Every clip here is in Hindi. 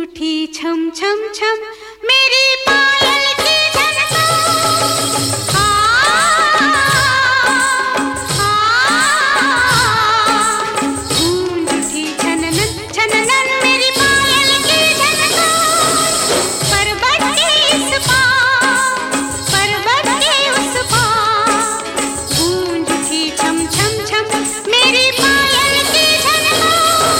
उठी छम छम छम मेरी पायल की झनकार। गूंज उठी छननन छननन मेरी पायल की झनकार। पर्वत के इस पार पर्वत के उस पार। गूंज उठी छम छम छम मेरी पायल की झनकार।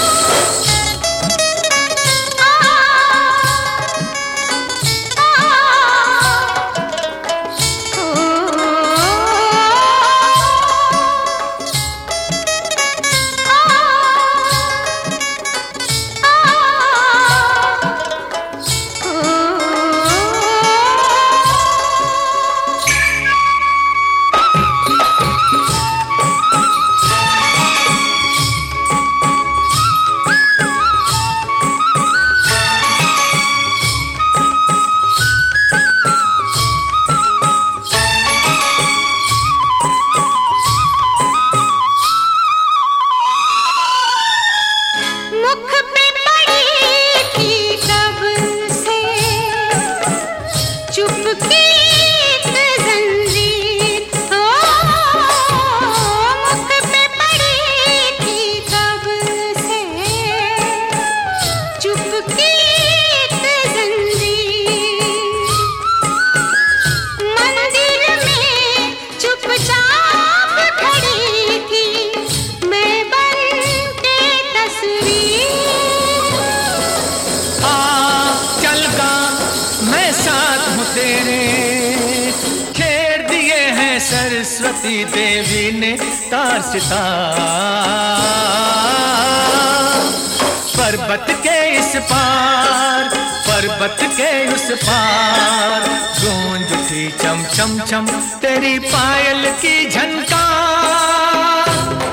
सरस्वती देवी ने तार सितार। पर्वत के इस पार पर्वत के उस पार। गूंज उठी चम चम चम तेरी पायल की झनकार।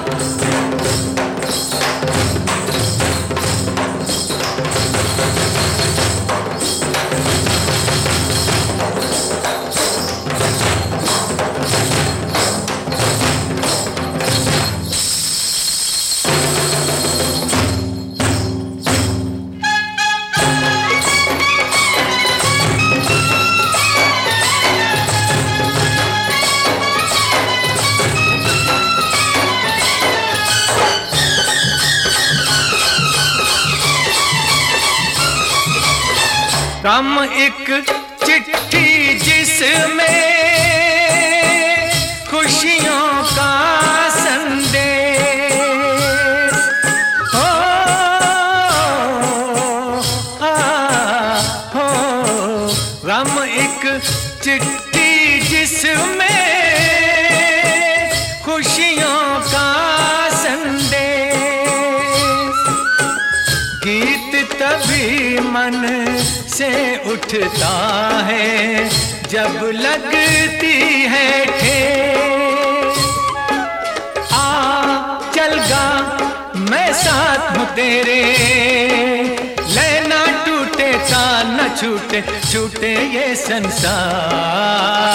कम एक चिट्ठी जिसमें खुशियों का संदेश हो। गम एक चिट्ठी जिसमें खुशियों का संदेश। गीत तभी मन से उठता है जब लगती है ठेस। आ चल गा मैं साथ हूँ तेरे। लेना टूटे तान न छूटे छूटे ये संसार।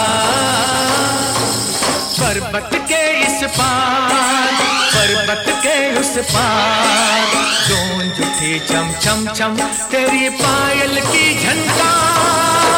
पर्वत के इस पार पर्वत के उस पार। गूंज उठी छम छम छम तेरी पायल की झनकार।